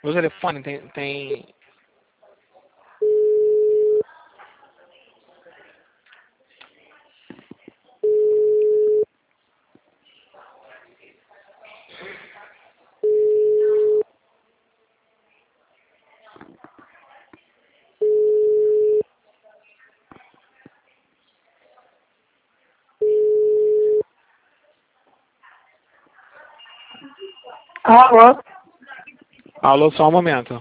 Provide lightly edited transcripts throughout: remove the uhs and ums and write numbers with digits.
Meu telefone tem... Alô? Alô, só um momento.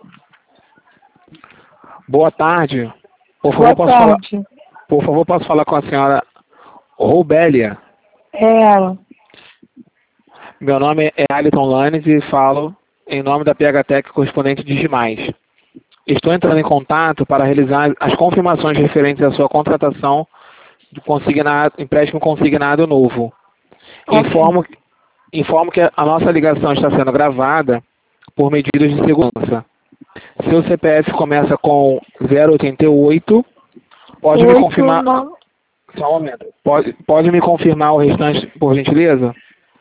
Boa tarde. Por Boa favor, tarde. posso falar com a senhora Roubélia? É ela. Meu nome é Aliton Lanes e falo em nome da PHTEC correspondente de Digimais. Estou entrando em contato para realizar as confirmações referentes à sua contratação do empréstimo consignado novo. Ok. Informo que a nossa ligação está sendo gravada por medidas de segurança. Seu CPF começa com 088. Pode me confirmar... Só um momento. Pode me confirmar o restante, por gentileza?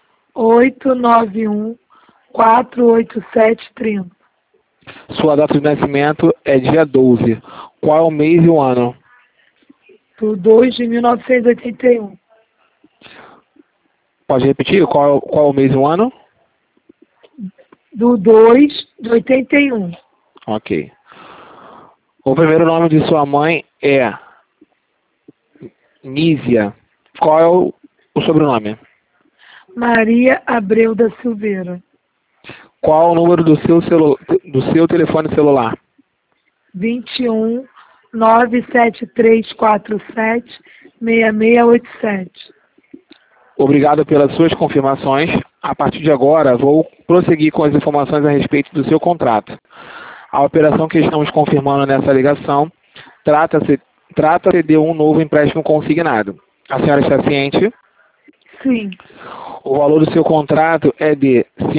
891-487-30. Sua data de nascimento é dia 12. Qual é o mês e o ano? Do 2 de 1981. Pode repetir? Qual é o mês e o ano? Do 2 de 81. Ok. O primeiro nome de sua mãe é Nízia. Qual é o sobrenome? Maria Abreu da Silveira. Qual é o número do seu telefone celular? 21-97347-6687. Obrigado pelas suas confirmações. A partir de agora, vou prosseguir com as informações a respeito do seu contrato. A operação que estamos confirmando nessa ligação trata-se de um novo empréstimo consignado. A senhora está ciente? Sim. O valor do seu contrato é de R$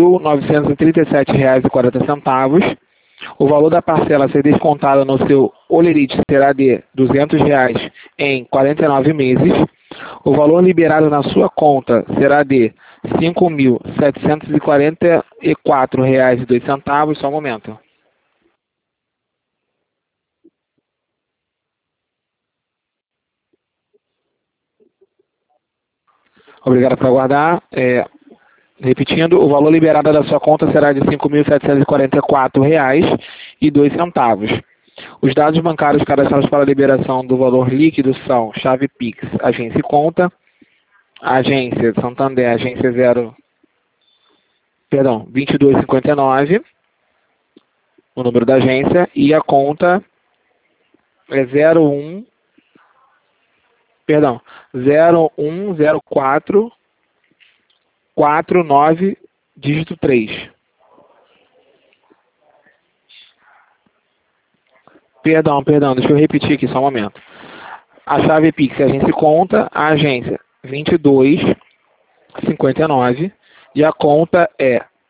5.937,40. O valor da parcela a ser descontada no seu holerite será de R$ 200 em 49 meses. O valor liberado na sua conta será de R$ 5.744,02. Só um momento. Obrigado por aguardar. Repetindo, o valor liberado da sua conta será de R$ 5.744,02. Os dados bancários cadastrados para a liberação do valor líquido são chave Pix, agência e conta, agência Santander, agência 2259, o número da agência, e a conta é 010449, dígito 3. Perdão, deixa eu repetir aqui só um momento. A chave Pix, a agência e conta, a agência 2259 e a conta é